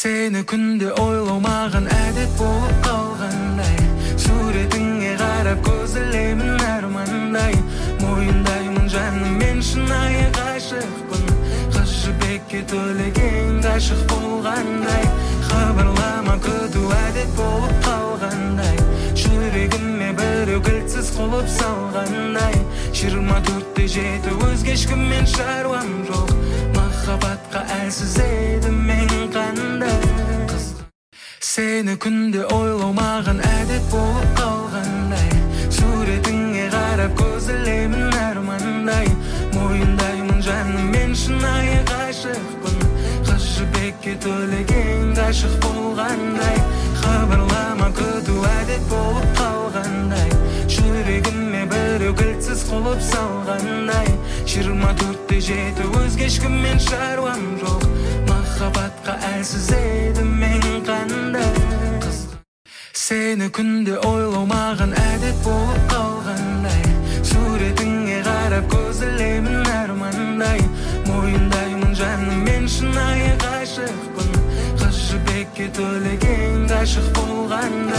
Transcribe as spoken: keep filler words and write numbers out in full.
Seni күнде ойлау маған әдет болып қалғандай, суретіңе қарап көзілемін армандай, мойындаймын жаным мен шынайы ғашықпын, қыз жібекке төлеген ғашық болғандай, хабарлама күту әдет болып қалғандай, жүрегіме біреу кілтсіз құлып салғандай, жиырма төртте жеті өзге ешкіммен шаруам жоқ, махаббатқа әлсіз едім мен қандай. Сені күнде ойлау маған әдет болып қалғандай, суретіңе қарап көзілемін армандай, мойындаймын жаным мен шынайы ғашықпын, қыз жібекке төлеген ғашық болғандай, хабарлама күту әдет болып қалғандай, жүрегіме біреу кілтсіз құлып салғандай, жиырма төртте жеті өзге ешкіммен шаруам жоқ, махаббатқа әлсіз едім мен қандай. Сені күнде ойлау маған әдет болып қалғандай, суретіңе қарап көзілемін армандай, мойындаймын жаным мен шынайы ғашықпын, қыз жібекке төлеген ғашық болғандай.